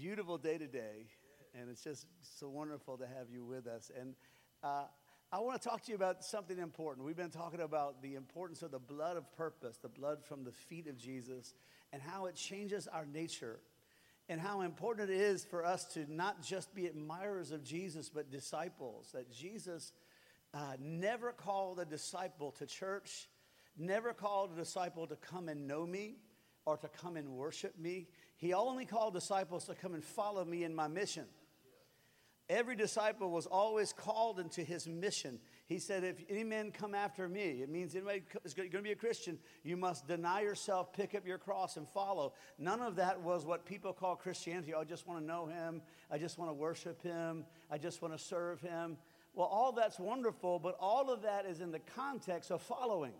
beautiful day today, and it's just so wonderful to have you with us. And I want to talk to you about something important. We've been talking about the importance of the blood of purpose, the blood from the feet of Jesus, and how it changes our nature, and how important it is for us to not just be admirers of Jesus, but disciples. That Jesus never called a disciple to church, never called a disciple to come and know me or to come and worship me. He only called disciples to come and follow me in my mission. Every disciple was always called into his mission. He said, if any man come after me, it means anybody is going to be a Christian, you must deny yourself, pick up your cross, and follow. None of that was what people call Christianity. I just want to know him. I just want to worship him. I just want to serve him. Well, all that's wonderful, but all of that is in the context of following.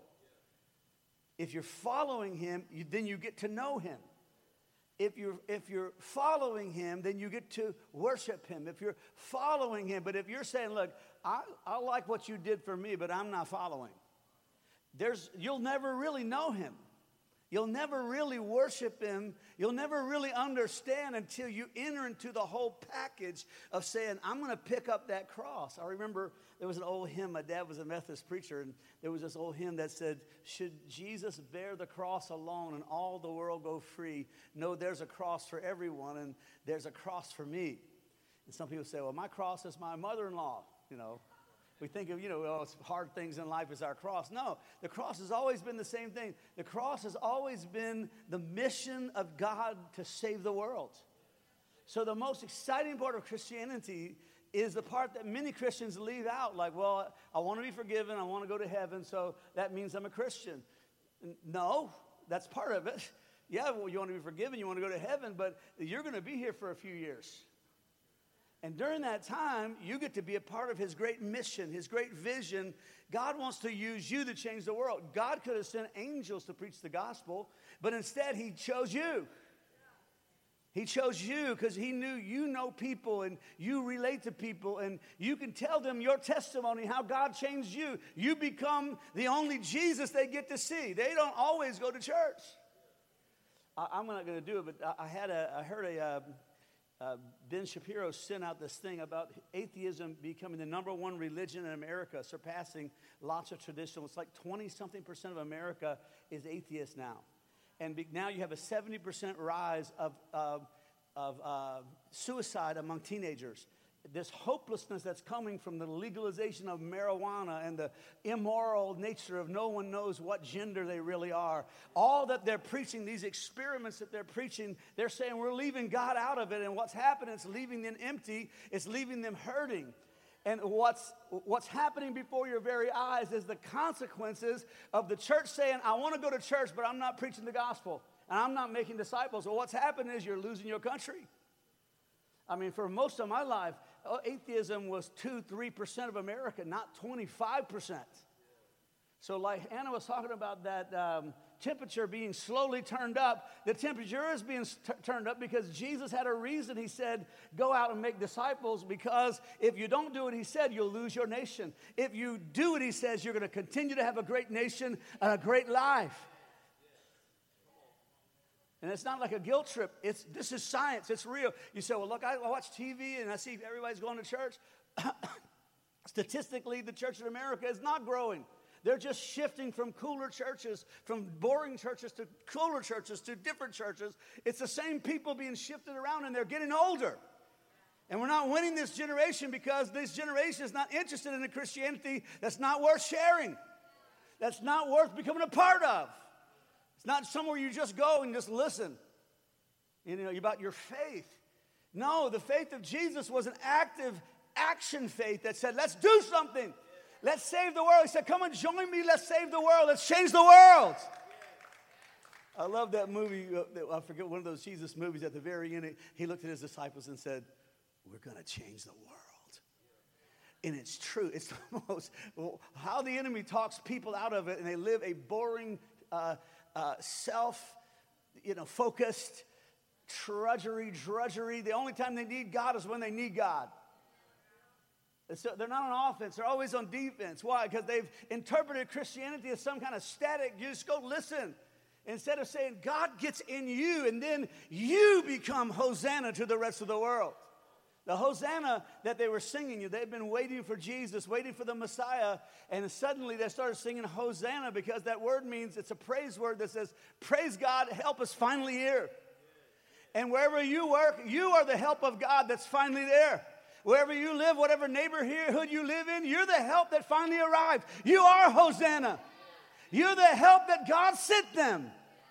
If you're following him, then you get to know him. If you're following him, then you get to worship him. If you're following him, but if you're saying, look, I like what you did for me, but I'm not following, you'll never really know him. You'll never really worship him. You'll never really understand until you enter into the whole package of saying, I'm going to pick up that cross. I remember there was an old hymn. My dad was a Methodist preacher, and there was this old hymn that said, should Jesus bear the cross alone and all the world go free? No, there's a cross for everyone, and there's a cross for me. And some people say, well, my cross is my mother-in-law, We think of, it's hard things in life is our cross. No, the cross has always been the same thing. The cross has always been the mission of God to save the world. So the most exciting part of Christianity is the part that many Christians leave out. Like, well, I want to be forgiven. I want to go to heaven, so that means I'm a Christian. No, that's part of it. Yeah, well, you want to be forgiven. You want to go to heaven, but you're going to be here for a few years. And during that time, you get to be a part of his great mission, his great vision. God wants to use you to change the world. God could have sent angels to preach the gospel, but instead he chose you. He chose you because he knew you know people and you relate to people and you can tell them your testimony, how God changed you. You become the only Jesus they get to see. They don't always go to church. I'm not going to do it, but I heard Ben Shapiro sent out this thing about atheism becoming the number one religion in America, surpassing lots of traditional. It's like 20-something% of America is atheist now. And now you have a 70% rise of suicide among teenagers. This hopelessness that's coming from the legalization of marijuana and the immoral nature of no one knows what gender they really are. All that they're preaching, these experiments that they're preaching, they're saying we're leaving God out of it. And what's happening, it's leaving them empty. It's leaving them hurting. And what's happening before your very eyes is the consequences of the church saying, I want to go to church, but I'm not preaching the gospel. And I'm not making disciples. Well, what's happening is you're losing your country. I mean, for most of my life, atheism was 2-3% of America, not 25%. So like Anna was talking about that temperature being slowly turned up, the temperature is being turned up because Jesus had a reason. He said, go out and make disciples, because if you don't do what he said, you'll lose your nation. If you do what he says, you're going to continue to have a great nation and a great life. And it's not like a guilt trip. This is science. It's real. You say, well, look, I watch TV and I see everybody's going to church. Statistically, the church in America is not growing. They're just shifting from cooler churches, from boring churches to cooler churches to different churches. It's the same people being shifted around, and they're getting older. And we're not winning this generation because this generation is not interested in a Christianity that's not worth sharing, that's not worth becoming a part of. It's not somewhere you just go and just listen, about your faith. No, the faith of Jesus was an active action faith that said, let's do something. Let's save the world. He said, come and join me. Let's save the world. Let's change the world. I love that movie. I forget, one of those Jesus movies. At the very end, he looked at his disciples and said, we're going to change the world. And it's true. It's the most, how the enemy talks people out of it, and they live a boring, focused, drudgery. The only time they need God is when they need God. So they're not on offense. They're always on defense. Why? Because they've interpreted Christianity as some kind of static. You just go listen. Instead of saying God gets in you and then you become Hosanna to the rest of the world. The Hosanna that they were singing, they've been waiting for Jesus, waiting for the Messiah, and suddenly they started singing Hosanna because that word means, it's a praise word that says, praise God, help us finally here. And wherever you work, you are the help of God that's finally there. Wherever you live, whatever neighborhood you live in, you're the help that finally arrived. You are Hosanna. You're the help that God sent them.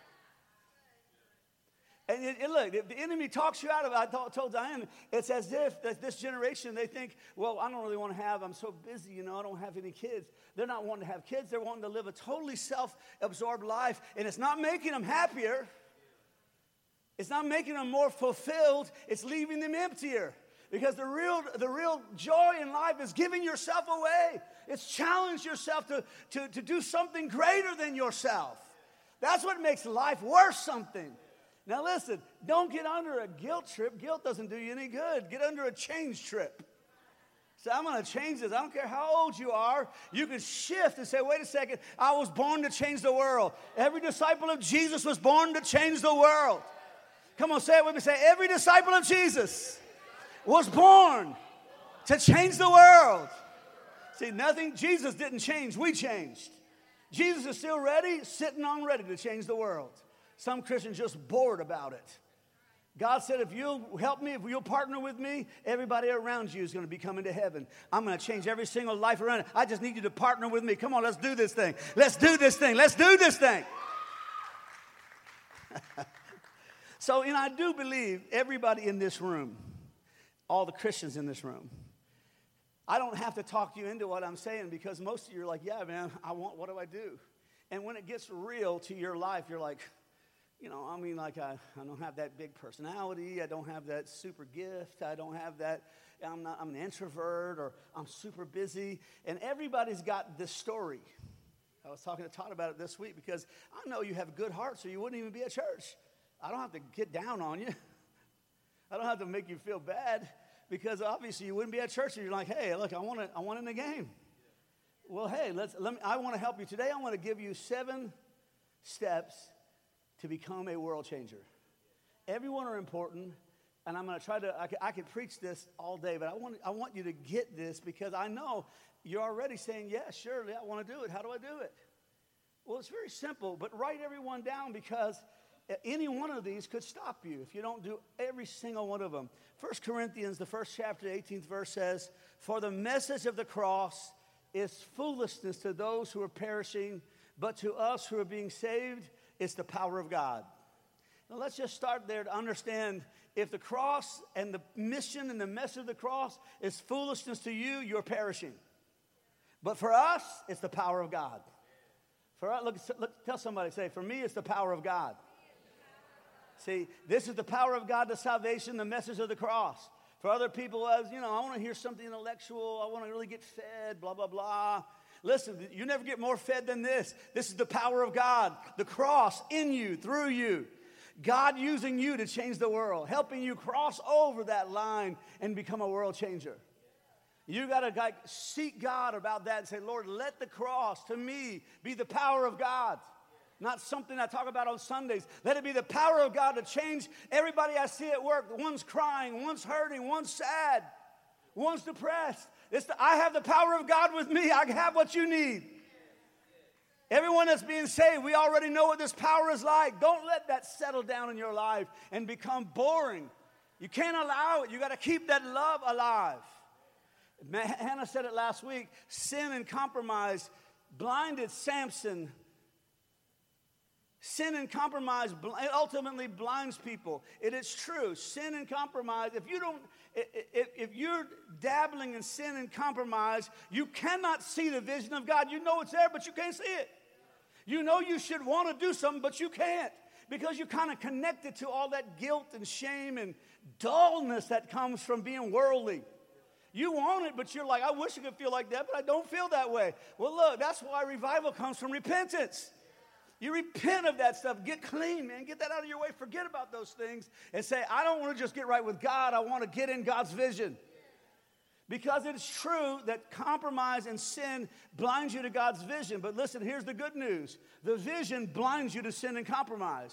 And look, if the enemy talks you out of it, I told Diane, it's as if that this generation, they think, well, I don't really want to have, I'm so busy, I don't have any kids. They're not wanting to have kids. They're wanting to live a totally self-absorbed life, and it's not making them happier. It's not making them more fulfilled. It's leaving them emptier. Because the real joy in life is giving yourself away. It's challenge yourself to do something greater than yourself. That's what makes life worth something. Now listen, don't get under a guilt trip. Guilt doesn't do you any good. Get under a change trip. Say, I'm going to change this. I don't care how old you are. You can shift and say, wait a second, I was born to change the world. Every disciple of Jesus was born to change the world. Come on, say it with me. Say, every disciple of Jesus was born to change the world. See, Jesus didn't change, we changed. Jesus is still ready, sitting on ready to change the world. Some Christians just bored about it. God said, if you'll help me, if you'll partner with me, everybody around you is going to be coming to heaven. I'm going to change every single life around it. I just need you to partner with me. Come on, let's do this thing. Let's do this thing. Let's do this thing. So, I do believe everybody in this room, all the Christians in this room, I don't have to talk you into what I'm saying because most of you are like, yeah, man, what do I do? And when it gets real to your life, you're like, I don't have that big personality. I don't have that super gift. I don't have that. I'm an introvert, or I'm super busy. And everybody's got this story. I was talking to Todd about it this week because I know you have a good heart, so you wouldn't even be at church. I don't have to get down on you. I don't have to make you feel bad because obviously you wouldn't be at church and you're like, hey, look, I want in the game. Well, hey, I want to help you. Today I want to give you 7 steps to become a world changer. Everyone are important, and I'm going to try to, I could preach this all day, but I want you to get this because I know you're already saying, yeah, surely I want to do it. How do I do it? Well, it's very simple, but write everyone down because any one of these could stop you if you don't do every single one of them. 1 Corinthians, the 1st chapter, 18th verse says, for the message of the cross is foolishness to those who are perishing, but to us who are being saved, it's the power of God. Now let's just start there to understand if the cross and the mission and the message of the cross is foolishness to you, you're perishing. But for us, it's the power of God. For us, look, tell somebody, say, for me, it's the power of God. See, this is the power of God to salvation, the message of the cross. For other people, I want to hear something intellectual. I want to really get fed, blah, blah, blah. Listen, you never get more fed than this. This is the power of God, the cross in you, through you. God using you to change the world, helping you cross over that line and become a world changer. You got to seek God about that and say, Lord, let the cross to me be the power of God. Not something I talk about on Sundays. Let it be the power of God to change everybody I see at work. One's crying, one's hurting, one's sad, one's depressed. I have the power of God with me. I have what you need. Everyone that's being saved, we already know what this power is like. Don't let that settle down in your life and become boring. You can't allow it. You got to keep that love alive. Hannah said it last week. Sin and compromise blinded Samson. Sin and compromise ultimately blinds people. It is true. Sin and compromise, if you're dabbling in sin and compromise, you cannot see the vision of God. You know it's there, but you can't see it. You know you should want to do something, but you can't because you're kind of connected to all that guilt and shame and dullness that comes from being worldly. You want it, but you're like, I wish I could feel like that, but I don't feel that way. Well, look, that's why revival comes from repentance. You repent of that stuff. Get clean, man. Get that out of your way. Forget about those things and say, I don't want to just get right with God. I want to get in God's vision. Because it's true that compromise and sin blinds you to God's vision. But listen, here's the good news. The vision blinds you to sin and compromise.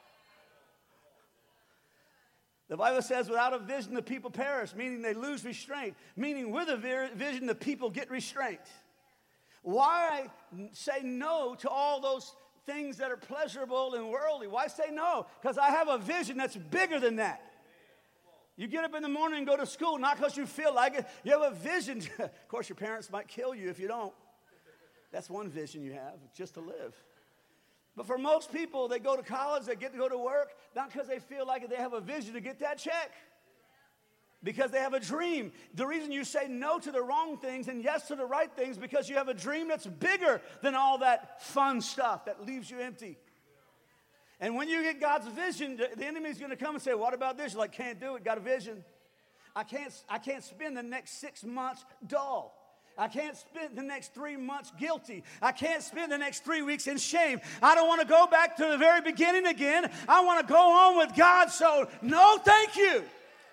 The Bible says, without a vision, the people perish, meaning they lose restraint. Meaning with a vision, the people get restraint. Why say no to all those things that are pleasurable and worldly? Why say no? Because I have a vision that's bigger than that. You get up in the morning and go to school, not because you feel like it. You have a vision. Of course, your parents might kill you if you don't. That's one vision you have, just to live. But for most people, they go to college, they get to go to work, not because they feel like it, they have a vision to get that check. Because they have a dream. The reason you say no to the wrong things and yes to the right things, because you have a dream that's bigger than all that fun stuff that leaves you empty. And when you get God's vision, the enemy's going to come and say, what about this? You're like, can't do it, got a vision. I can't spend the next 6 months dull. I can't spend the next 3 months guilty. I can't spend the next 3 weeks in shame. I don't want to go back to the very beginning again. I want to go on with God, so no thank you.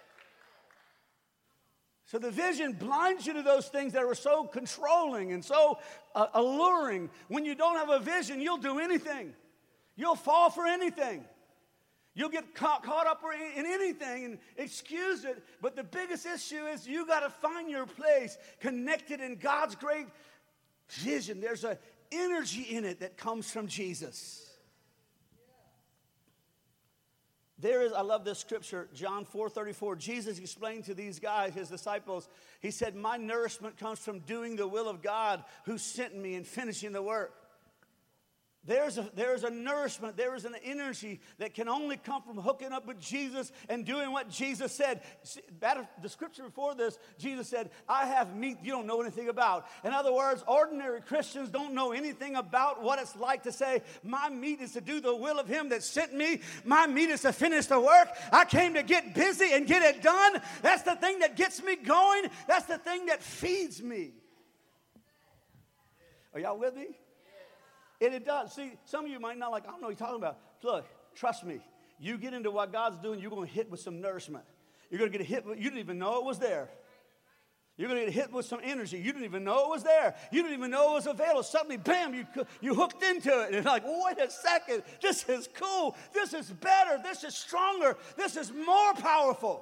So the vision blinds you to those things that are so controlling and so alluring. When you don't have a vision, you'll do anything. You'll fall for anything. You'll get caught up in anything and excuse it. But the biggest issue is you got to find your place connected in God's great vision. There's an energy in it that comes from Jesus. I love this scripture, John 4:34. Jesus explained to these guys, his disciples, he said, my nourishment comes from doing the will of God who sent me and finishing the work. There's a nourishment, there is an energy that can only come from hooking up with Jesus and doing what Jesus said. The scripture before this, Jesus said, I have meat you don't know anything about. In other words, ordinary Christians don't know anything about what it's like to say, my meat is to do the will of him that sent me. My meat is to finish the work. I came to get busy and get it done. That's the thing that gets me going. That's the thing that feeds me. Are y'all with me? And it does. See, some of you might not like, I don't know what you're talking about. Look, trust me. You get into what God's doing, you're going to hit with some nourishment. You're going to get hit with, you didn't even know it was there. You're going to get hit with some energy. You didn't even know it was there. You didn't even know it was available. Suddenly, bam, you hooked into it. And you're like, wait a second. This is cool. This is better. This is stronger. This is more powerful.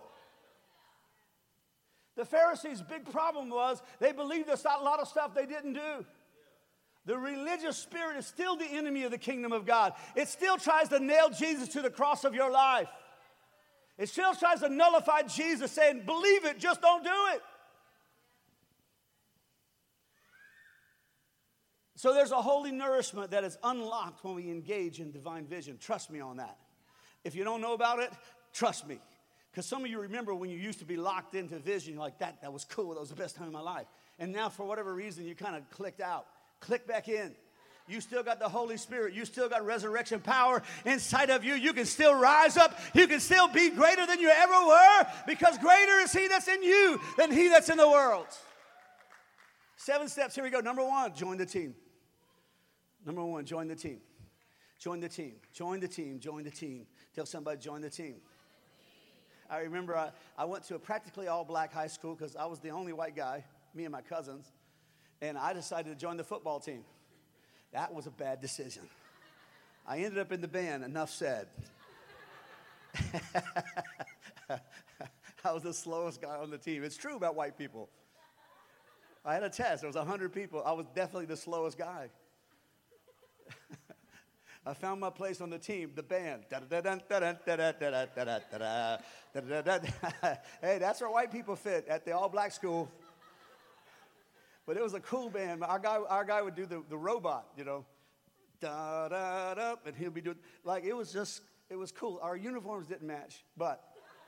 The Pharisees' big problem was they believed there's a lot of stuff they didn't do. The religious spirit is still the enemy of the kingdom of God. It still tries to nail Jesus to the cross of your life. It still tries to nullify Jesus, saying, believe it, just don't do it. So there's a holy nourishment that is unlocked when we engage in divine vision. Trust me on that. If you don't know about it, trust me. Because some of you remember when you used to be locked into vision, you're like, that was cool, that was the best time of my life. And now for whatever reason, you kind of clicked out. Click back in. You still got the Holy Spirit. You still got resurrection power inside of you. You can still rise up. You can still be greater than you ever were, because greater is he that's in you than he that's in the world. 7 steps. Here we go. Number 1, join the team. Number 1, join the team. Join the team. Join the team. Join the team. Tell somebody, join the team. I remember I went to a practically all-black high school because I was the only white guy, me and my cousins. And I decided to join the football team. That was a bad decision. I ended up in the band, enough said. I was the slowest guy on the team. It's true about white people. I had a test. There was 100 people. I was definitely the slowest guy. I found my place on the team, the band. Hey, that's where white people fit, at the all-black school. But it was a cool band. Our guy would do the robot, you know. Da, da, da, and he'll be doing, like, it was cool. Our uniforms didn't match, but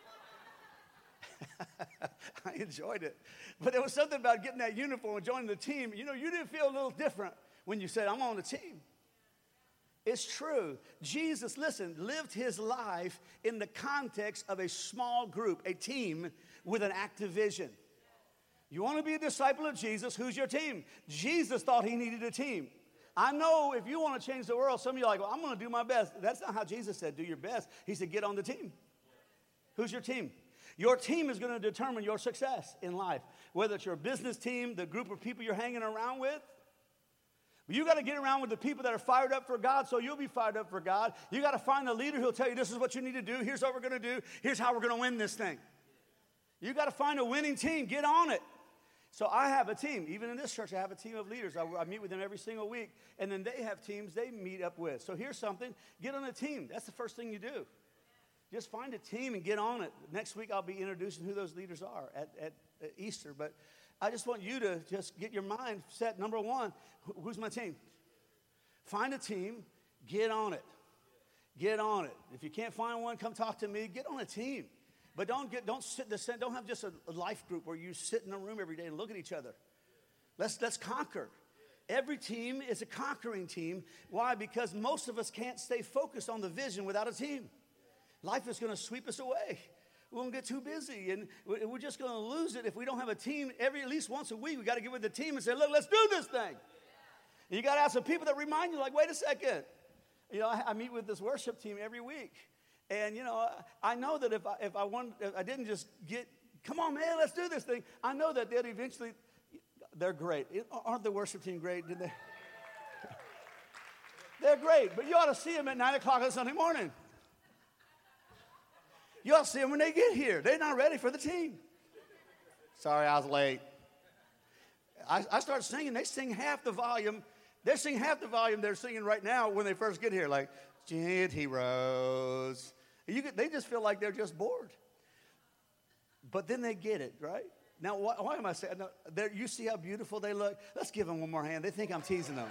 I enjoyed it. But there was something about getting that uniform and joining the team. You know, you didn't feel a little different when you said, I'm on the team. It's true. Jesus, listen, lived his life in the context of a small group, a team with an active vision. You want to be a disciple of Jesus, who's your team? Jesus thought he needed a team. I know if you want to change the world, some of you are like, well, I'm going to do my best. That's not how Jesus said, do your best. He said, get on the team. Who's your team? Your team is going to determine your success in life, whether it's your business team, the group of people you're hanging around with. You got to get around with the people that are fired up for God, so you'll be fired up for God. You got to find a leader who'll tell you, this is what you need to do. Here's what we're going to do. Here's how we're going to win this thing. You got to find a winning team. Get on it. So I have a team. Even in this church, I have a team of leaders. I meet with them every single week. And then they have teams they meet up with. So here's something. Get on a team. That's the first thing you do. Just find a team and get on it. Next week, I'll be introducing who those leaders are at Easter. But I just want you to just get your mind set. Number one, who's my team? Find a team. Get on it. Get on it. If you can't find one, come talk to me. Get on a team. But don't have just a life group where you sit in a room every day and look at each other. Let's conquer. Every team is a conquering team. Why? Because most of us can't stay focused on the vision without a team. Life is going to sweep us away. We're going to get too busy, and we're just going to lose it if we don't have a team. At least once a week, we got to get with the team and say, look, let's do this thing. And you got to have some people that remind you, like, wait a second. You know, I meet with this worship team every week. And, you know, I know that if I didn't just come on, man, let's do this thing. I know that they'd eventually, they're great. Aren't the worship team great? Did they? They're great, but you ought to see them at 9 o'clock on Sunday morning. You ought to see them when they get here. They're not ready for the team. Sorry, I was late. I start singing. They sing half the volume. They sing half the volume they're singing right now when they first get here, like, Giant Heroes. They just feel like they're just bored. But then they get it, right? Now, why am I saying that? You see how beautiful they look? Let's give them one more hand. They think I'm teasing them.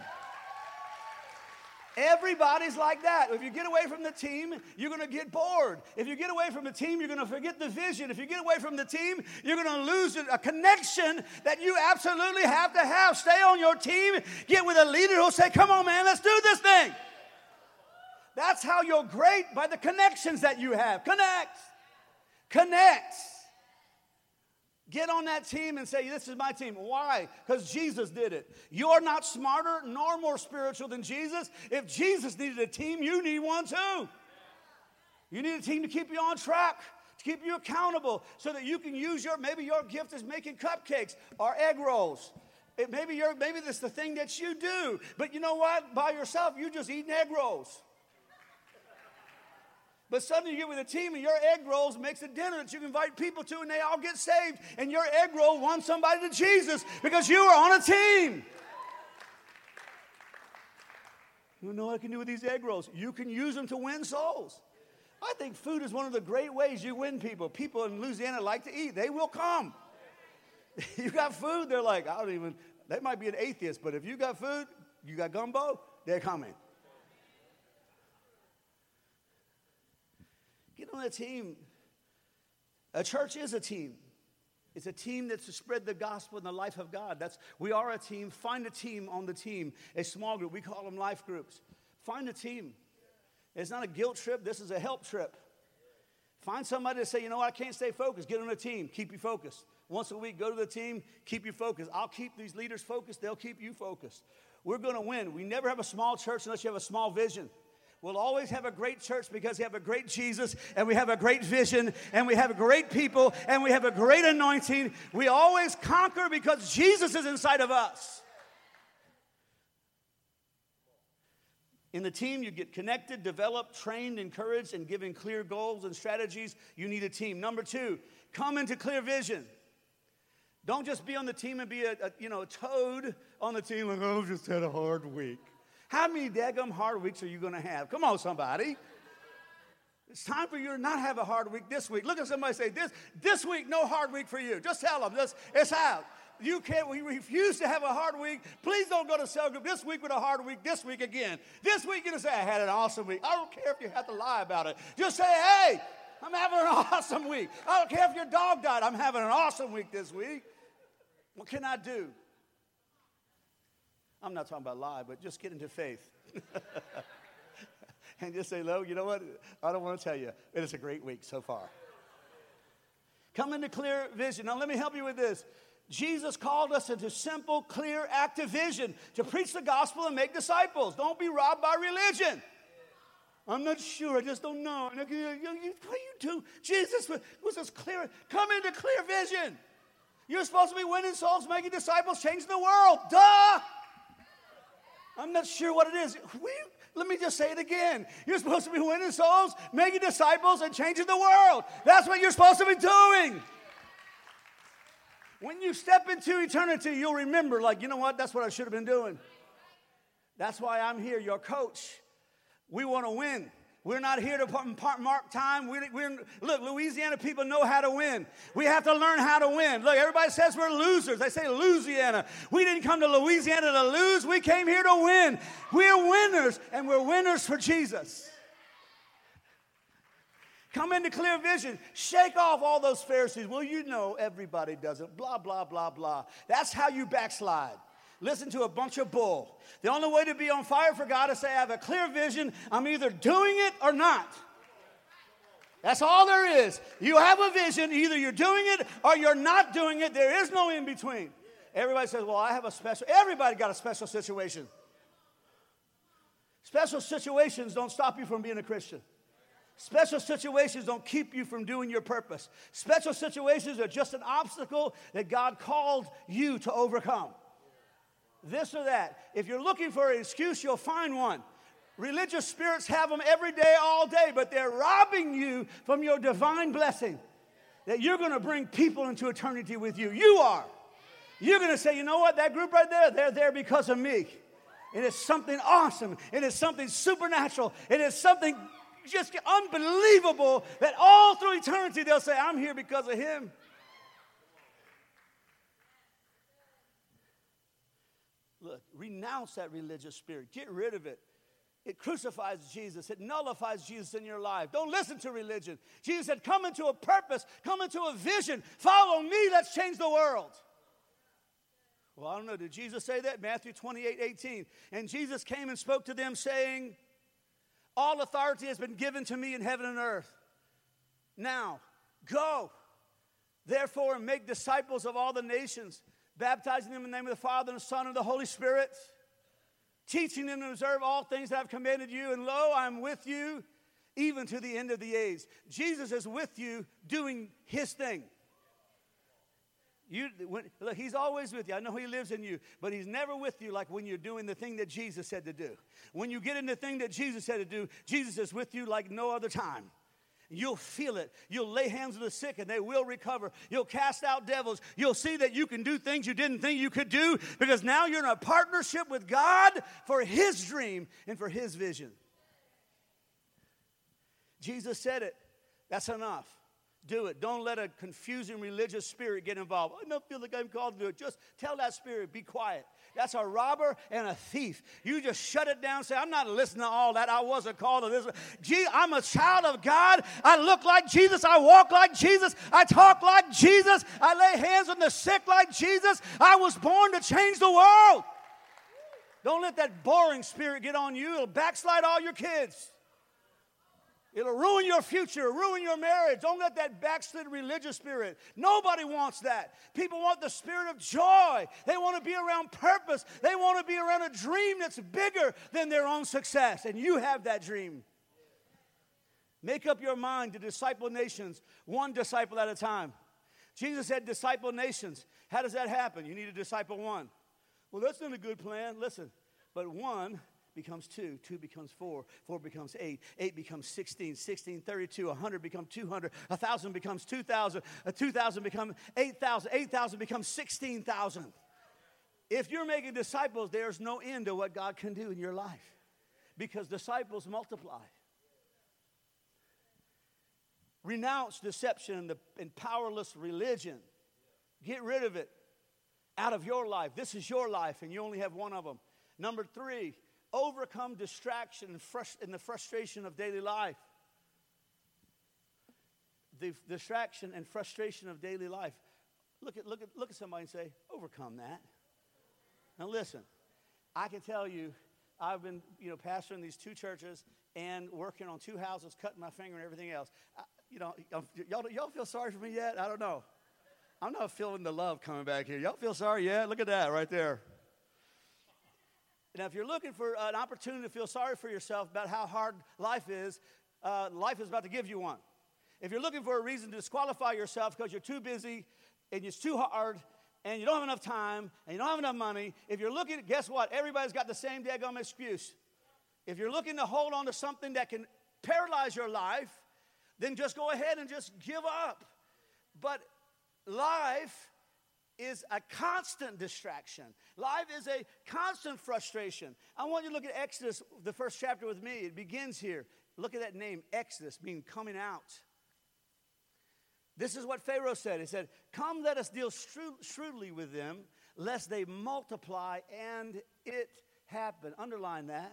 Everybody's like that. If you get away from the team, you're going to get bored. If you get away from the team, you're going to forget the vision. If you get away from the team, you're going to lose a connection that you absolutely have to have. Stay on your team. Get with a leader who'll say, come on, man, let's do this thing. That's how you're great, by the connections that you have. Connect. Get on that team and say, this is my team. Why? Because Jesus did it. You're not smarter nor more spiritual than Jesus. If Jesus needed a team, you need one too. You need a team to keep you on track, to keep you accountable, so that you can use maybe your gift is making cupcakes or egg rolls. Maybe that's the thing that you do. But you know what? By yourself, you're just eating egg rolls. But suddenly you get with a team and your egg rolls makes a dinner that you can invite people to and they all get saved. And your egg roll won somebody to Jesus because you were on a team. You know what I can do with these egg rolls? You can use them to win souls. I think food is one of the great ways you win people. People in Louisiana like to eat. They will come. You got food, they're like, they might be an atheist, but if you got food, you got gumbo, they're coming. Get on a team. A church is a team. It's a team that's to spread the gospel and the life of God. We are a team. Find a team on the team. A small group. We call them life groups. Find a team. It's not a guilt trip. This is a help trip. Find somebody to say, you know what, I can't stay focused. Get on a team. Keep you focused. Once a week, go to the team. Keep you focused. I'll keep these leaders focused. They'll keep you focused. We're going to win. We never have a small church unless you have a small vision. We'll always have a great church because we have a great Jesus, and we have a great vision, and we have great people, and we have a great anointing. We always conquer because Jesus is inside of us. In the team, you get connected, developed, trained, encouraged, and given clear goals and strategies. You need a team. Number 2, come into clear vision. Don't just be on the team and be a toad on the team like, oh, just had a hard week. How many daggum hard weeks are you going to have? Come on, somebody. It's time for you to not have a hard week this week. Look at somebody say, this week, no hard week for you. Just tell them, it's out. We refuse to have a hard week. Please don't go to cell group this week with a hard week, this week again. This week, you're going to say, I had an awesome week. I don't care if you have to lie about it. Just say, hey, I'm having an awesome week. I don't care if your dog died. I'm having an awesome week this week. What can I do? I'm not talking about lie, but just get into faith. And just say, Lo, you know what? I don't want to tell you. It is a great week so far. Come into clear vision. Now, let me help you with this. Jesus called us into simple, clear, active vision to preach the gospel and make disciples. Don't be robbed by religion. I'm not sure. I just don't know. What do you do? Jesus was just clear. Come into clear vision. You're supposed to be winning souls, making disciples, changing the world. Duh! I'm not sure what it is. Let me just say it again. You're supposed to be winning souls, making disciples, and changing the world. That's what you're supposed to be doing. When you step into eternity, you'll remember, like, you know what? That's what I should have been doing. That's why I'm here, your coach. We want to win. We're not here to mark time. Look, Louisiana people know how to win. We have to learn how to win. Look, everybody says we're losers. They say Louisiana. We didn't come to Louisiana to lose. We came here to win. We're winners, and we're winners for Jesus. Come into clear vision. Shake off all those Pharisees. Well, you know everybody does it. Blah, blah, blah, blah. That's how you backslide. Listen to a bunch of bull. The only way to be on fire for God is to have a clear vision. I'm either doing it or not. That's all there is. You have a vision. Either you're doing it or you're not doing it. There is no in between. Everybody says, well, I have a special. Everybody got a special situation. Special situations don't stop you from being a Christian. Special situations don't keep you from doing your purpose. Special situations are just an obstacle that God called you to overcome. This or that. If you're looking for an excuse, you'll find one. Religious spirits have them every day, all day, but they're robbing you from your divine blessing. That you're going to bring people into eternity with you. You are. You're going to say, you know what, that group right there, they're there because of me. And it's something awesome. It is something supernatural. It is something just unbelievable that all through eternity they'll say, I'm here because of him. Look, renounce that religious spirit. Get rid of it. It crucifies Jesus. It nullifies Jesus in your life. Don't listen to religion. Jesus said, come into a purpose. Come into a vision. Follow me. Let's change the world. Well, I don't know. Did Jesus say that? Matthew 28:18. And Jesus came and spoke to them saying, all authority has been given to me in heaven and earth. Now, go, therefore, and make disciples of all the nations, baptizing them in the name of the Father and the Son and the Holy Spirit, teaching them to observe all things that I've commanded you. And lo, I'm with you even to the end of the age. Jesus is with you doing his thing. Look, he's always with you. I know he lives in you, but he's never with you like when you're doing the thing that Jesus said to do. When you get in the thing that Jesus said to do, Jesus is with you like no other time. You'll feel it. You'll lay hands on the sick and they will recover. You'll cast out devils. You'll see that you can do things you didn't think you could do because now you're in a partnership with God for his dream and for his vision. Jesus said it. That's enough. Do it. Don't let a confusing religious spirit get involved. I don't feel like I'm called to do it. Just tell that spirit, be quiet. That's a robber and a thief. You just shut it down and say, I'm not listening to all that. I wasn't called to this. Gee, I'm a child of God. I look like Jesus. I walk like Jesus. I talk like Jesus. I lay hands on the sick like Jesus. I was born to change the world. Don't let that boring spirit get on you. It'll backslide all your kids. It'll ruin your future, ruin your marriage. Don't let that backslid religious spirit. Nobody wants that. People want the spirit of joy. They want to be around purpose. They want to be around a dream that's bigger than their own success. And you have that dream. Make up your mind to disciple nations, one disciple at a time. Jesus said disciple nations. How does that happen? You need to disciple one. Well, that's not a good plan. Listen, but one becomes 2, 2 becomes 4, 4 becomes 8, 8 becomes 16, 16, 32, 100 becomes 200, 1,000 becomes 2,000, 2,000 becomes 8,000, 8,000 becomes 16,000. If you're making disciples, there's no end to what God can do in your life because disciples multiply. Renounce deception and powerless religion. Get rid of it out of your life. This is your life and you only have one of them. Number 3, overcome distraction and the frustration of daily life. The distraction and frustration of daily life. Look at somebody and say, overcome that. Now listen, I can tell you, I've been pastoring these 2 churches and working on 2 houses, cutting my finger and everything else. Y'all feel sorry for me yet? I don't know. I'm not feeling the love coming back here. Y'all feel sorry yet? Look at that right there. Now, if you're looking for an opportunity to feel sorry for yourself about how hard life is about to give you one. If you're looking for a reason to disqualify yourself because you're too busy and it's too hard and you don't have enough time and you don't have enough money, if you're looking, guess what? Everybody's got the same daggone excuse. If you're looking to hold on to something that can paralyze your life, then just go ahead and just give up. But life is a constant distraction. Life is a constant frustration. I want you to look at Exodus, the first chapter with me. It begins here. Look at that name, Exodus, meaning coming out. This is what Pharaoh said. He said, come, let us deal shrewdly with them, lest they multiply, and it happen. Underline that.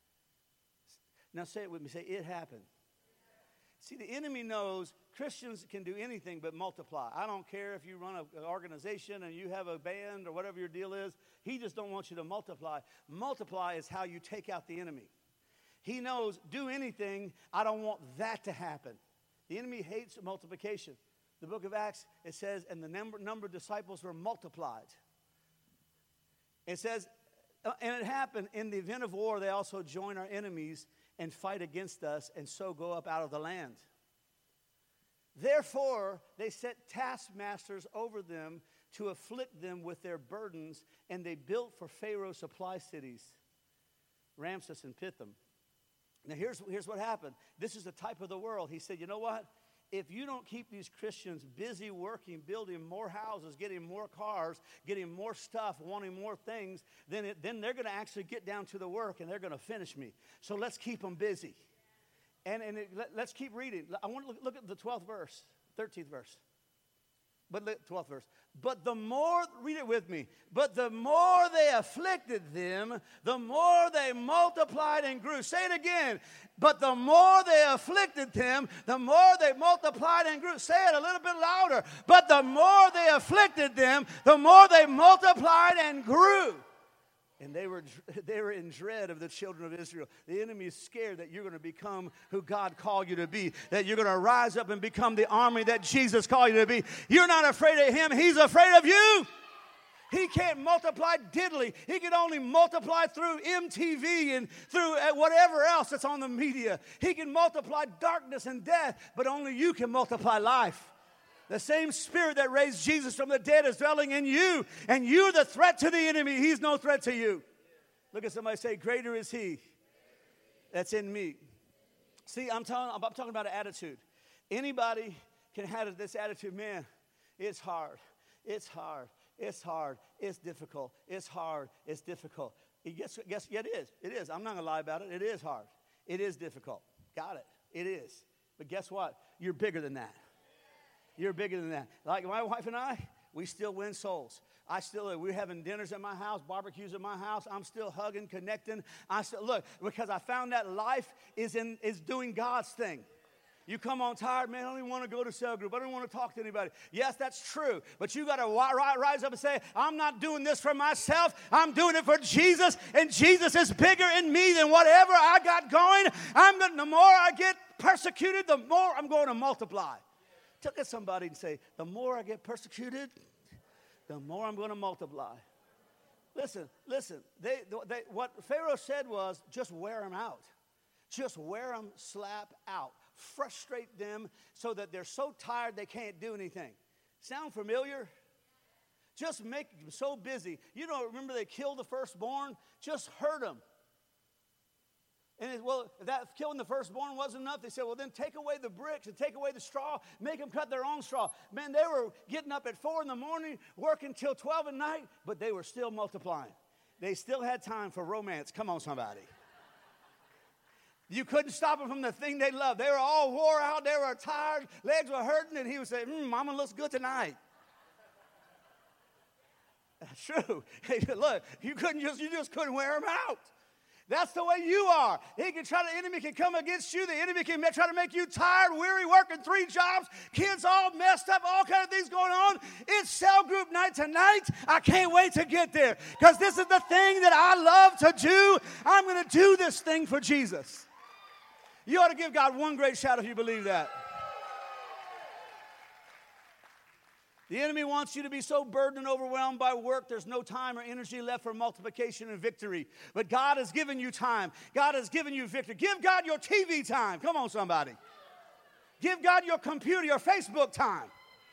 Now say it with me. Say, it happened. See, the enemy knows Christians can do anything but multiply. I don't care if you run an organization and you have a band or whatever your deal is. He just don't want you to multiply. Multiply is how you take out the enemy. He knows, do anything, I don't want that to happen. The enemy hates multiplication. The book of Acts, it says, and the number of disciples were multiplied. It says, and it happened in the event of war, they also join our enemies and fight against us, and so go up out of the land. Therefore, they set taskmasters over them to afflict them with their burdens, and they built for Pharaoh supply cities, Ramses and Pithom. Now, here's what happened. This is the type of the world. He said, you know what? If you don't keep these Christians busy working, building more houses, getting more cars, getting more stuff, wanting more things, then they're going to actually get down to the work and they're going to finish me. So let's keep them busy. Let's keep reading. I want to look at the 12th verse, 13th verse. But 12th verse. But the more, read it with me. But the more they afflicted them, the more they multiplied and grew. Say it again. But the more they afflicted them, the more they multiplied and grew. Say it a little bit louder. But the more they afflicted them, the more they multiplied and grew. And they were in dread of the children of Israel. The enemy is scared that you're going to become who God called you to be, that you're going to rise up and become the army that Jesus called you to be. You're not afraid of him. He's afraid of you. He can't multiply diddly. He can only multiply through MTV and through whatever else that's on the media. He can multiply darkness and death, but only you can multiply life. The same spirit that raised Jesus from the dead is dwelling in you. And you're the threat to the enemy. He's no threat to you. Look at somebody say, greater is he that's in me. See, I'm talking about an attitude. Anybody can have this attitude. Man, it's hard. It's hard. It's hard. It's difficult. It's hard. It's difficult. Yeah, it is. It is. I'm not going to lie about it. It is hard. It is difficult. Got it. It is. But guess what? You're bigger than that. You're bigger than that. Like my wife and I, we still win souls. We're having dinners at my house, barbecues at my house. I'm still hugging, connecting. Look, because I found that life is doing God's thing. You come on tired, man, I don't even want to go to cell group. I don't want to talk to anybody. Yes, that's true. But you got to rise up and say, I'm not doing this for myself. I'm doing it for Jesus. And Jesus is bigger in me than whatever I got going. The more I get persecuted, the more I'm going to multiply. Look at somebody and say, the more I get persecuted, the more I'm going to multiply. Listen. What Pharaoh said was, just wear them out. Just wear them slap out. Frustrate them so that they're so tired they can't do anything. Sound familiar? Just make them so busy. You know, remember they killed the firstborn? Just hurt them. And if that killing the firstborn wasn't enough, they said, well, then take away the bricks and take away the straw, make them cut their own straw. Man, they were getting up at 4 a.m, working till 12 at night, but they were still multiplying. They still had time for romance. Come on, somebody. You couldn't stop them from the thing they loved. They were all wore out. They were tired. Legs were hurting, and he would say, Mama looks good tonight. That's true. Hey, look, you just couldn't wear them out. That's the way you are. The enemy can come against you. The enemy can try to make you tired, weary, working 3 jobs, kids all messed up, all kind of things going on. It's cell group night tonight. I can't wait to get there because this is the thing that I love to do. I'm going to do this thing for Jesus. You ought to give God one great shout if you believe that. The enemy wants you to be so burdened and overwhelmed by work, there's no time or energy left for multiplication and victory. But God has given you time. God has given you victory. Give God your TV time. Come on, somebody. Give God your computer, your Facebook time.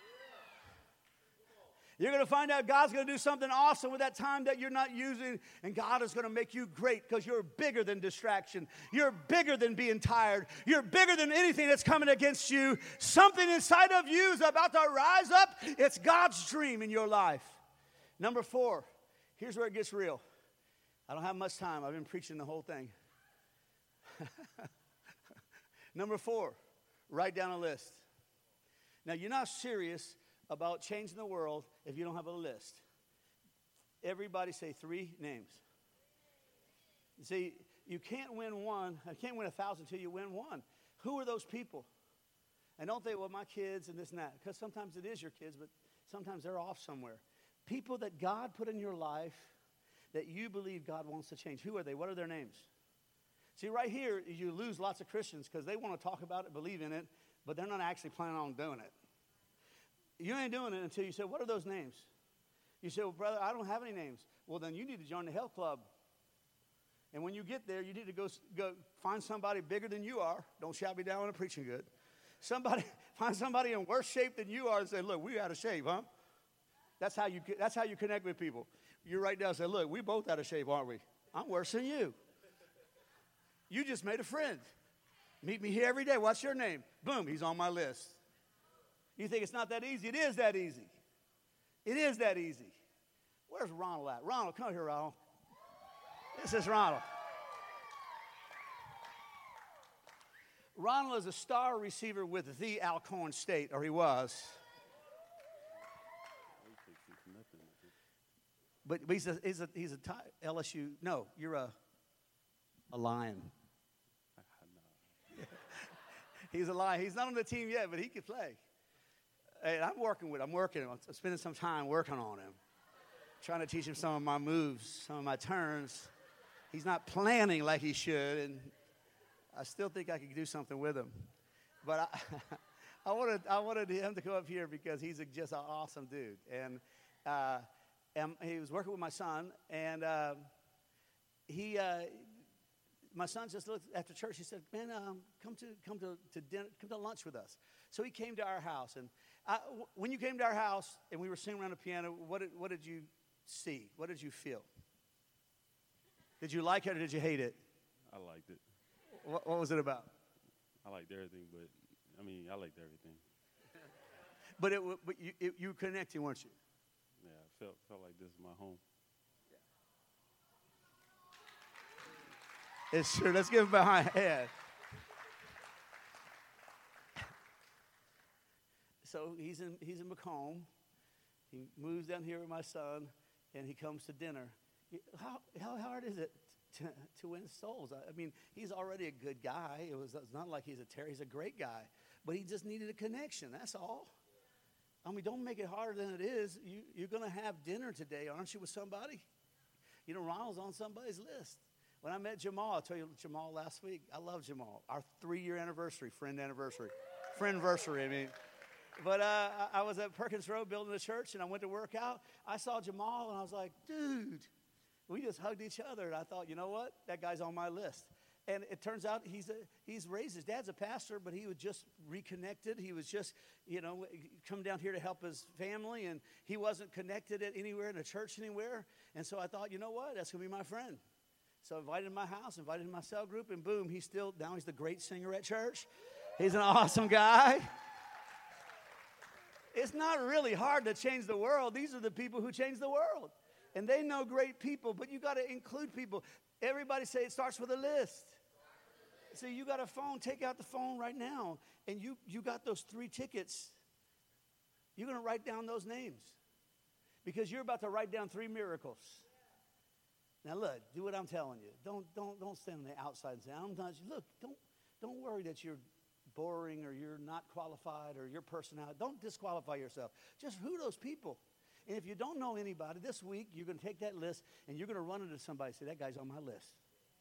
You're going to find out God's going to do something awesome with that time that you're not using, and God is going to make you great because you're bigger than distraction. You're bigger than being tired. You're bigger than anything that's coming against you. Something inside of you is about to rise up. It's God's dream in your life. Number 4, here's where it gets real. I don't have much time. I've been preaching the whole thing. Number 4, write down a list. Now, you're not serious about changing the world if you don't have a list. Everybody say 3 names. See, you can't win 1,000 until you win 1. Who are those people? And don't think, well, my kids and this and that. Because sometimes it is your kids, but sometimes they're off somewhere. People that God put in your life that you believe God wants to change. Who are they? What are their names? See, right here, you lose lots of Christians because they want to talk about it, believe in it, but they're not actually planning on doing it. You ain't doing it until you say, what are those names? You say, well, brother, I don't have any names. Well, then you need to join the health club. And when you get there, you need to go find somebody bigger than you are. Don't shout me down when I'm preaching good. Find somebody in worse shape than you are and say, look, we out of shape, huh? That's how you connect with people. You write down and say, look, we both out of shape, aren't we? I'm worse than you. You just made a friend. Meet me here every day. What's your name? Boom, he's on my list. You think it's not that easy? It is that easy. It is that easy. Where's Ronald at? Ronald, come here, Ronald. This is Ronald. Ronald is a star receiver with the Alcorn State, or he was. But he's a LSU. No, you're a Lion. He's a Lion. He's not on the team yet, but he could play. And I'm spending some time working on him, trying to teach him some of my moves, some of my turns. He's not planning like he should, and I still think I could do something with him. But I wanted him to come up here because he's just an awesome dude. And he was working with my son, and my son just looked after church. He said, "Man, come to dinner, come to lunch with us." So he came to our house, and when you came to our house and we were sitting around the piano, what did you see? What did you feel? Did you like it or did you hate it? I liked it. What was it about? I liked everything, I liked everything. But you were connecting, weren't you? Yeah, I felt like this is my home. It's true. Let's give him behind head. So he's in Macomb. He moves down here with my son, and he comes to dinner. How hard is it to win souls? I mean, he's already a good guy. It's not like he's a terror. He's a great guy. But he just needed a connection. That's all. I mean, don't make it harder than it is. You're going to have dinner today, aren't you, with somebody? You know, Ronald's on somebody's list. When I met Jamal, I told you Jamal last week. I love Jamal. Our 3-year anniversary, friend anniversary. Friendversary, I mean. But I was at Perkins Road building a church, and I went to work out. I saw Jamal, and I was like, dude. We just hugged each other, and I thought, you know what? That guy's on my list. And it turns out he's raised. His dad's a pastor, but he was just reconnected. He was just, come down here to help his family, and he wasn't connected at anywhere in a church anywhere. And so I thought, you know what? That's going to be my friend. So I invited him to my house, invited him to my cell group, and boom, now he's the great singer at church. He's an awesome guy. It's not really hard to change the world. These are the people who change the world. And they know great people, but you got to include people. Everybody say it starts with a list. See, you got a phone, take out the phone right now, and you got those 3 tickets. You're going to write down those names because you're about to write down 3 miracles. Now look, do what I'm telling you. Don't stand on the outside and say, look, don't worry that you're boring or you're not qualified or your personality. Don't disqualify yourself. Just who are those people? And if you don't know anybody, this week you're going to take that list and you're going to run into somebody and say, that guy's on my list.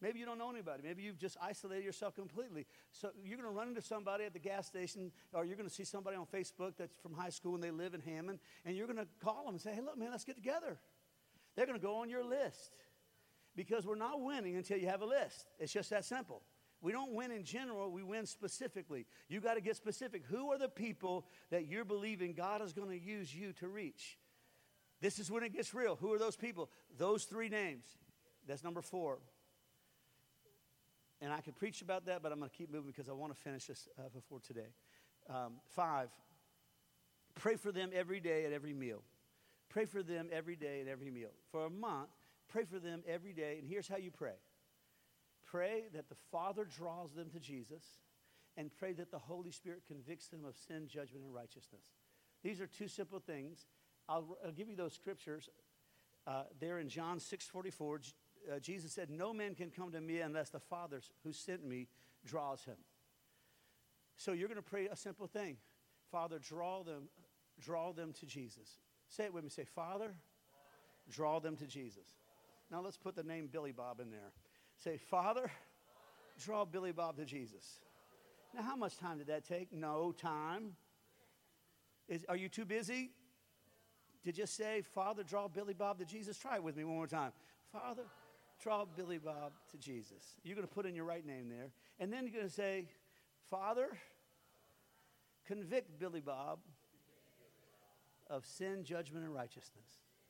Maybe you don't know anybody. Maybe you've just isolated yourself completely. So you're going to run into somebody at the gas station, or you're going to see somebody on Facebook that's from high school and they live in Hammond, and you're going to call them and say, hey, look, man, let's get together. They're going to go on your list, because we're not winning until you have a list. It's just that simple. We don't win in general, we win specifically. You got to get specific. Who are the people that you're believing God is going to use you to reach? This is when it gets real. Who are those people? Those 3 names. That's number 4. And I could preach about that, but I'm going to keep moving because I want to finish this before today. 5, pray for them every day at every meal. Pray for them every day at every meal. For a month, pray for them every day, and here's how you pray. Pray that the Father draws them to Jesus, and pray that the Holy Spirit convicts them of sin, judgment, and righteousness. These are 2 simple things. I'll give you those scriptures. There in John 6:44, Jesus said, no man can come to me unless the Father who sent me draws him. So you're going to pray a simple thing. Father, draw them to Jesus. Say it with me. Say, Father, draw them to Jesus. Now let's put the name Billy Bob in there. Say, Father, draw Billy Bob to Jesus. Now, how much time did that take? No time. Are you too busy to just say, Father, draw Billy Bob to Jesus? Try it with me one more time. Father, draw Billy Bob to Jesus. You're going to put in your right name there. And then you're going to say, Father, convict Billy Bob of sin, judgment, and righteousness.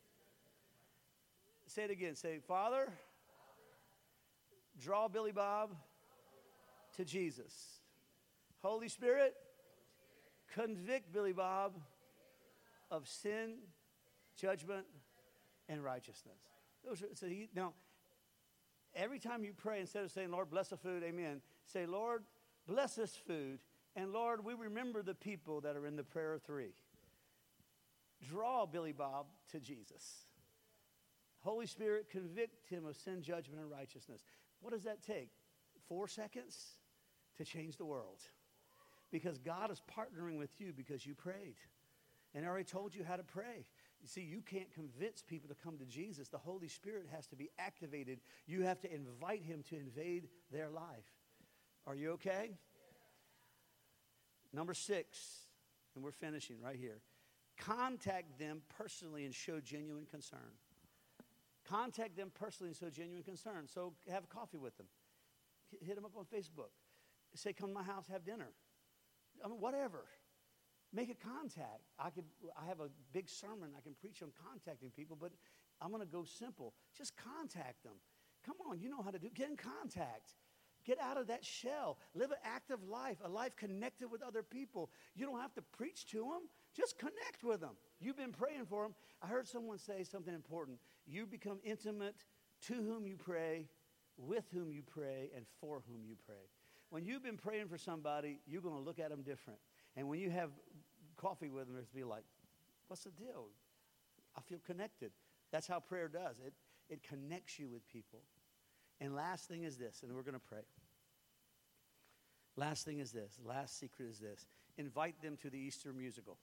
Say it again. Say, Father, draw Billy Bob to Jesus. Holy Spirit, convict Billy Bob of sin, judgment, and righteousness. Now, every time you pray, instead of saying, Lord, bless the food, amen, say, Lord, bless this food. And Lord, we remember the people that are in the prayer of 3. Draw Billy Bob to Jesus. Holy Spirit, convict him of sin, judgment, and righteousness. What does that take? 4 seconds to change the world. Because God is partnering with you because you prayed. And I already told you how to pray. You see, you can't convince people to come to Jesus. The Holy Spirit has to be activated. You have to invite him to invade their life. Are you okay? Number 6, and we're finishing right here. Contact them personally and show genuine concern. Contact them personally and show genuine concern. So have coffee with them. Hit them up on Facebook. Say, come to my house, have dinner. I mean, whatever. Make a contact. I have a big sermon I can preach on contacting people, but I'm going to go simple. Just contact them. Come on, you know how to do. Get in contact. Get out of that shell. Live an active life, a life connected with other people. You don't have to preach to them. Just connect with them. You've been praying for them. I heard someone say something important. You become intimate to whom you pray, with whom you pray, and for whom you pray. When you've been praying for somebody, you're going to look at them different. And when you have coffee with them, it's be like, what's the deal? I feel connected. That's how prayer does. It connects you with people. And last thing is this, and we're going to pray. Last thing is this. Last secret is this. Invite them to the Easter musical.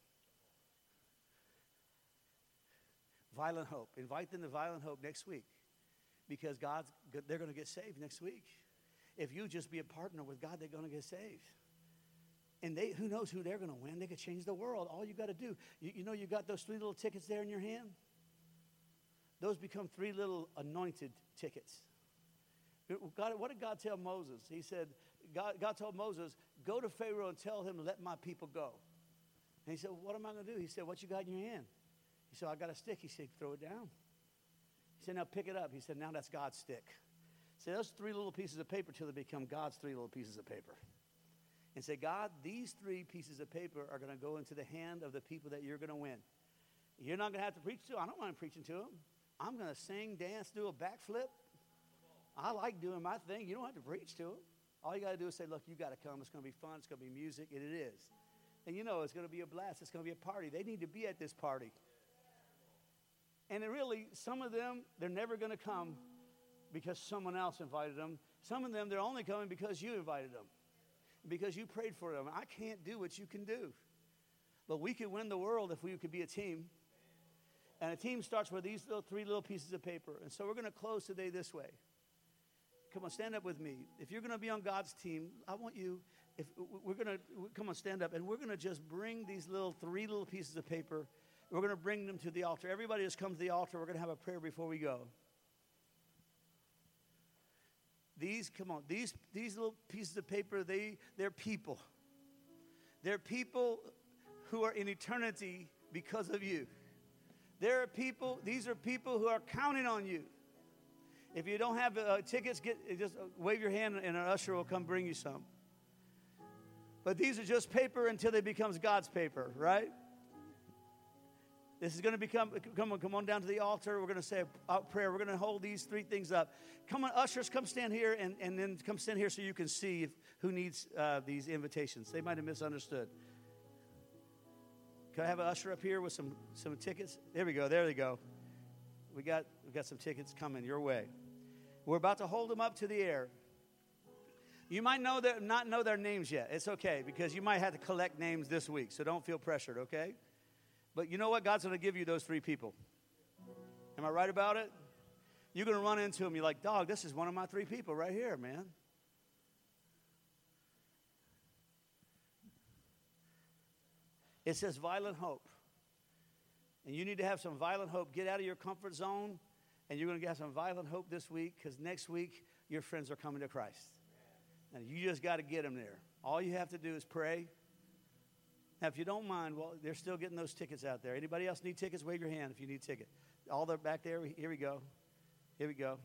Violent Hope. Invite them to Violent Hope next week, because they're going to get saved next week. If you just be a partner with God, they're going to get saved. And who knows who they're going to win? They could change the world. All you got to do, you know, you got those 3 little tickets there in your hand? Those become 3 little anointed tickets. What did God tell Moses? He said, God told Moses, go to Pharaoh and tell him, let my people go. And he said, what am I going to do? He said, what you got in your hand? He said, I got a stick. He said, throw it down. He said, now pick it up. He said, now that's God's stick. Say those 3 little pieces of paper till they become God's 3 little pieces of paper. And say, God, these 3 pieces of paper are going to go into the hand of the people that you're going to win. You're not going to have to preach to them. I don't mind preaching to them. I'm going to sing, dance, do a backflip. I like doing my thing. You don't have to preach to them. All you got to do is say, look, you got to come. It's going to be fun. It's going to be music. And it is. And you know it's going to be a blast. It's going to be a party. They need to be at this party. And really, some of them, they're never going to come because someone else invited them. Some of them, they're only coming because you invited them, because you prayed for them. I can't do what you can do. But we could win the world if we could be a team. And a team starts with these 3 little pieces of paper. And so we're going to close today this way. Come on, stand up with me. If you're going to be on God's team, I want you, if we're going to, come on, stand up. And we're going to just bring these three little pieces of paper. We're going to bring them to the altar. Everybody just come to the altar. We're going to have a prayer before we go. These little pieces of paper, they're people. They're people who are in eternity because of you. These are people who are counting on you. If you don't have tickets, just wave your hand and an usher will come bring you some. But these are just paper until they becomes God's paper, right? This is going to come on down to the altar. We're going to say a prayer. We're going to hold these three things up. Come on, ushers, come stand here and then come stand here so you can see who needs these invitations. They might have misunderstood. Can I have an usher up here with some tickets? There we go. There they go. We got some tickets coming your way. We're about to hold them up to the air. You might not know their names yet. It's okay because you might have to collect names this week, so don't feel pressured, okay? But you know what? God's going to give you those three people. Am I right about it? You're going to run into them. You're like, dog, this is one of my three people right here, man. It says violent hope. And you need to have some violent hope. Get out of your comfort zone, and you're going to get some violent hope this week because next week your friends are coming to Christ. And you just got to get them there. All you have to do is pray. Now, if you don't mind, well, they're still getting those tickets out there. Anybody else need tickets? Wave your hand if you need a ticket. All the back there, here we go. Here we go.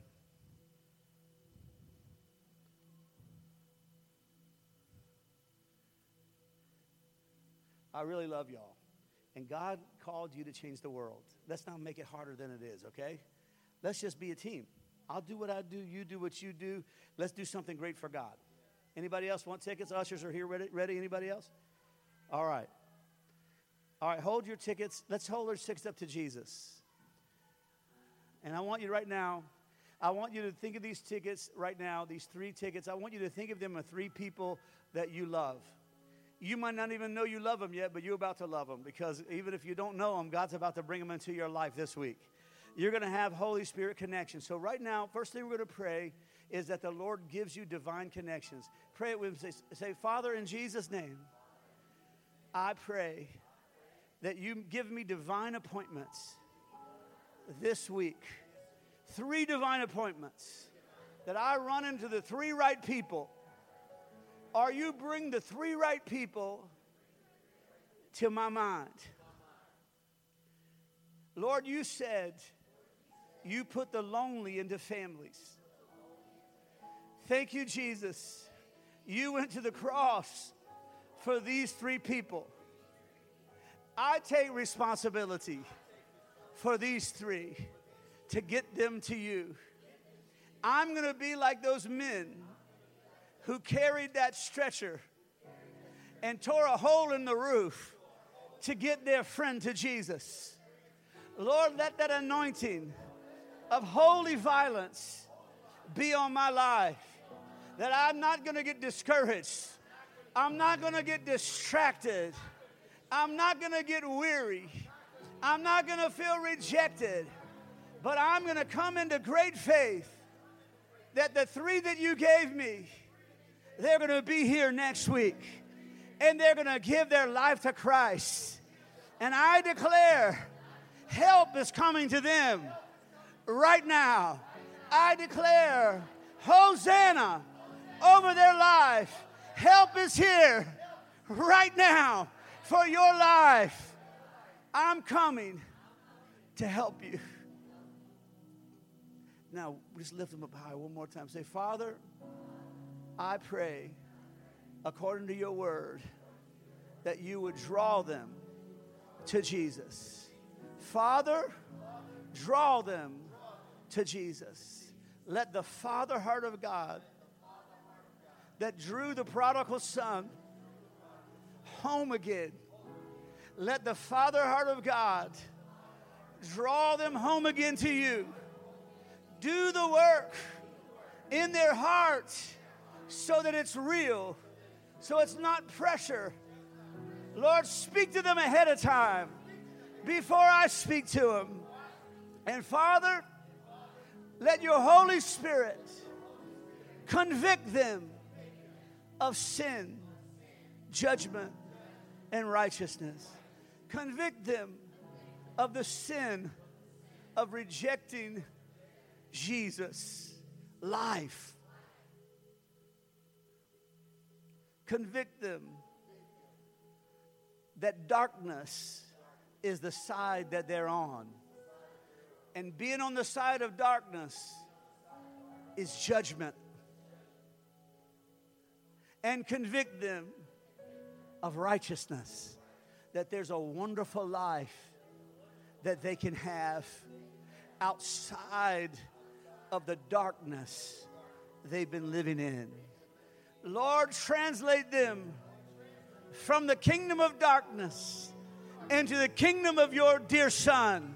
I really love y'all. And God called you to change the world. Let's not make it harder than it is, okay? Let's just be a team. I'll do what I do. You do what you do. Let's do something great for God. Anybody else want tickets? Ushers are here ready? Anybody else? All right. All right, hold your tickets. Let's hold our tickets up to Jesus. And I want you right now, I want you to think of these tickets right now, these three tickets. I want you to think of them as three people that you love. You might not even know you love them yet, but you're about to love them because even if you don't know them, God's about to bring them into your life this week. You're going to have Holy Spirit connection. So right now, first thing we're going to pray is that the Lord gives you divine connections. Pray it with him. Say, Father, in Jesus' name, I pray that you give me divine appointments this week. 3 divine appointments. That I run into the 3 right people. Or you bring the 3 right people to my mind. Lord, you said you put the lonely into families. Thank you, Jesus. You went to the cross for these 3 people. I take responsibility for these 3 to get them to you. I'm going to be like those men who carried that stretcher and tore a hole in the roof to get their friend to Jesus. Lord, let that anointing of holy violence be on my life, that I'm not going to get discouraged. I'm not going to get distracted. I'm not going to get weary. I'm not going to feel rejected. But I'm going to come into great faith that the 3 that you gave me, they're going to be here next week. And they're going to give their life to Christ. And I declare help is coming to them right now. I declare Hosanna over their life. Help is here right now for your life. I'm coming to help you. Now, just lift them up high one more time. Say, Father, I pray, according to your word, that you would draw them to Jesus. Father, draw them to Jesus. Let the Father heart of God that drew the prodigal son home again, let the Father heart of God draw them home again to you. Do the work in their hearts so that it's real, so it's not pressure. Lord, speak to them ahead of time before I speak to them. And Father, let your Holy Spirit Convict them of sin, judgment, and righteousness. Convict them of the sin of rejecting Jesus' life. Convict them that darkness is the side that they're on. And being on the side of darkness is judgment. And convict them of righteousness, that there's a wonderful life that they can have outside of the darkness they've been living in. Lord, translate them from the kingdom of darkness into the kingdom of your dear Son.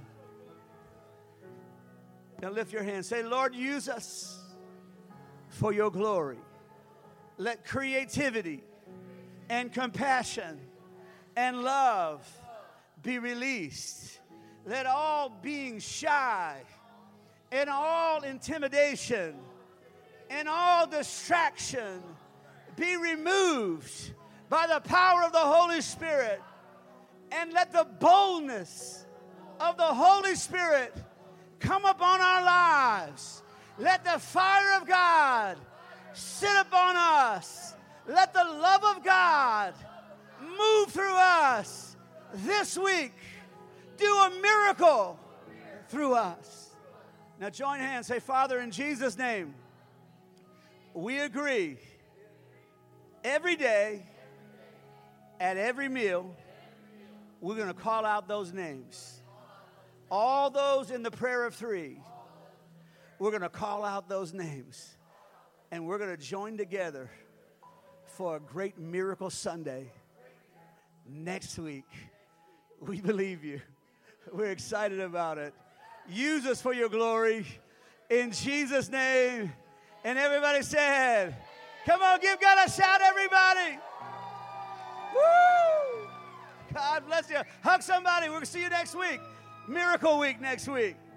Now lift your hand. Say, Lord, use us for your glory. Let creativity and compassion and love be released. Let all being shy and all intimidation and all distraction be removed by the power of the Holy Spirit. And let the boldness of the Holy Spirit come upon our lives. Let the fire of God sit upon us. Let the love of God move through us this week. Do a miracle through us. Now join hands. Say, Father, in Jesus' name, we agree every day at every meal, we're going to call out those names. All those in the prayer of three, we're going to call out those names. And we're going to join together for a great miracle Sunday next week. We believe you. We're excited about it. Use us for your glory. In Jesus' name. And everybody said, come on, give God a shout, everybody. Woo! God bless you. Hug somebody. We'll see you next week. Miracle week next week.